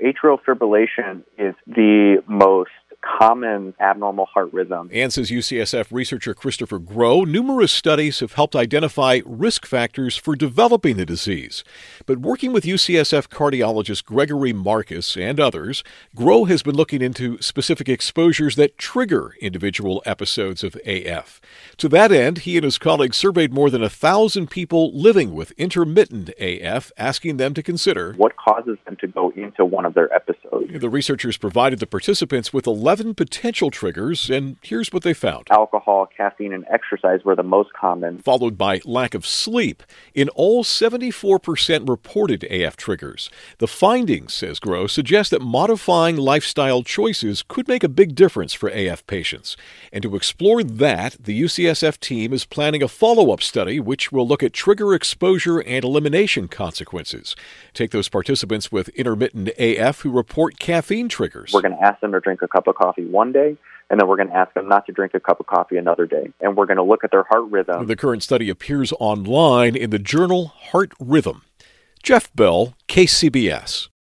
Atrial fibrillation is the most common abnormal heart rhythm. And says UCSF researcher Christopher Groh, numerous studies have helped identify risk factors for developing the disease. But working with UCSF cardiologist Gregory Marcus and others, Groh has been looking into specific exposures that trigger individual episodes of AF. To that end, he and his colleagues surveyed more than 1,000 people living with intermittent AF, asking them to consider what causes them to go into one of their episodes. The researchers provided the participants with 11 potential triggers, and here's what they found. Alcohol, caffeine, and exercise were the most common, followed by lack of sleep. In all, 74% reported AF triggers. The findings, says Groh, suggest that modifying lifestyle choices could make a big difference for AF patients. And to explore that, the UCSF team is planning a follow-up study which will look at trigger exposure and elimination consequences. Take those participants with intermittent AF who report caffeine triggers. We're going to ask them to drink a cup of coffee one day, and then we're going to ask them not to drink a cup of coffee another day. And we're going to look at their heart rhythm. The current study appears online in the journal Heart Rhythm. Jeff Bell, KCBS.